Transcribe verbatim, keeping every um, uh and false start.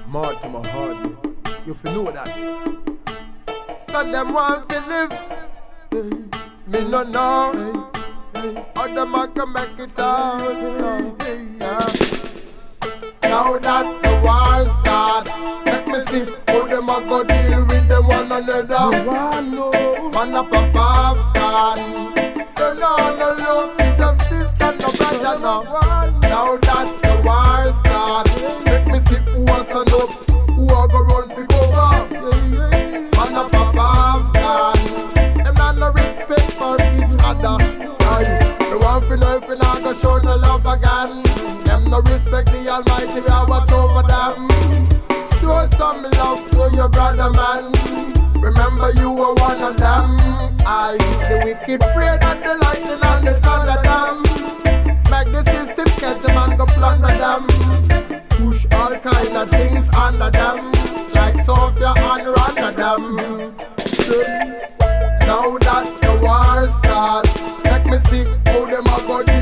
Mad to my heart, man. You feel know that. So them want to live, hey. Me no know, hey. Hey. How them a can make it out, hey. Yeah. Now that the war start, let me see how them a go deal with them one another. No one know. Man up a popcorn. They know no love with them sister, no brother, no. Now that the war start, let me see who a stand up, who a go run for cover. Man up a popcorn. Them not no respect for each other. Aye. They want to know if we not go show no love again. Them no respect the Almighty, we are watch over them. Show some love to your brother, man. Remember you were one of them. I the wicked pray that the lightning and the thunder them. Make the system catch them and go plunder them. Push all kind of things under them, like Sophia and Rotterdam. Now that the war starts, let me see how them a go.